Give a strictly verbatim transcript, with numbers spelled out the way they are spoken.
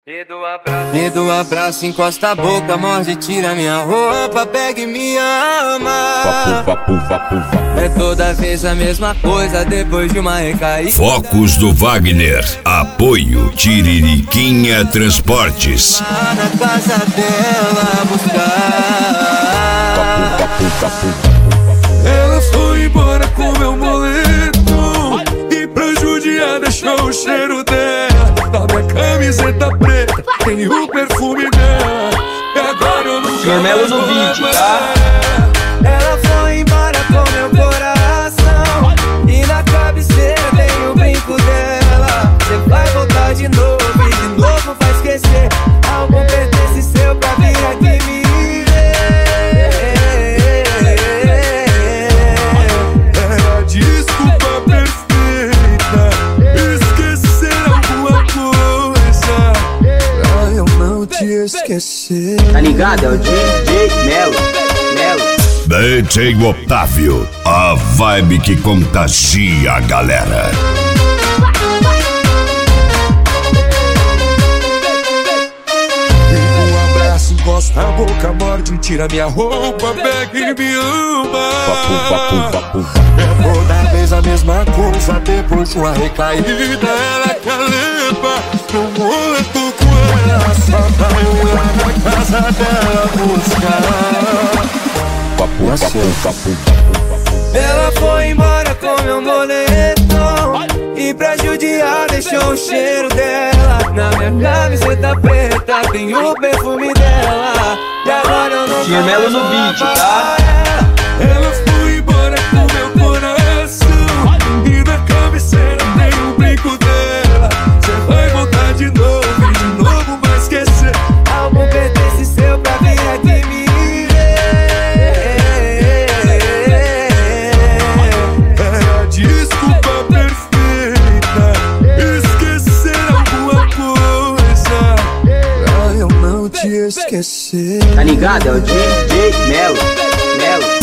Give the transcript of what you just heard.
Me dou abraço, me dou abraço, encosta a boca, morde, tira minha roupa, pega e me ama. Vapu, vapu, vapu, vapu. É toda vez a mesma coisa depois de uma recaída. Focos do Wagner, apoio Tiririquinha Transportes. Na casa dela buscar. Vapu, vapu, vapu, vapu. Ela foi embora com meu moletom e pra judiar deixou o cheiro dela. Na minha camiseta preta tem o perfume dela. E agora eu não Senhor Melo no beat, tá? Ela foi embora com meu coração e na cabeceira tem o brinco dela. Você vai voltar de novo e de novo vai esquecer. Algum pertence seu pra vir aqui me ver. É a desculpa perfeita, esquecer alguma coisa pra eu não te esquecer. Tá ligado? É o D J Melo, Melo. D J Otávio, a vibe que contagia a galera. Um abraço, encosta a boca, morde, tira minha roupa, pega e me ama. Vapu, vapu, vapu. É toda vez a mesma coisa depois de uma recaída. Ela caleba, eu moleto com ela, só pra eu lá na casa dela buscar. Vapu, vapu, vapu, vapu. Ela foi embora com meu moletom e pra judiar deixou o cheiro dela. Na minha camiseta preta tem o perfume dela. E agora eu não Senhor Melo no beat, tá? Ela foi embora com meu coração e na cabeceira tem o brinco dela. Você vai voltar de novo e de novo vai esquecer. Algum pertence seu pra vir aqui me É a desculpa perfeita, esquecer alguma coisa pra eu não te esquecer. Tá ligado? É o D J Melo, Melo.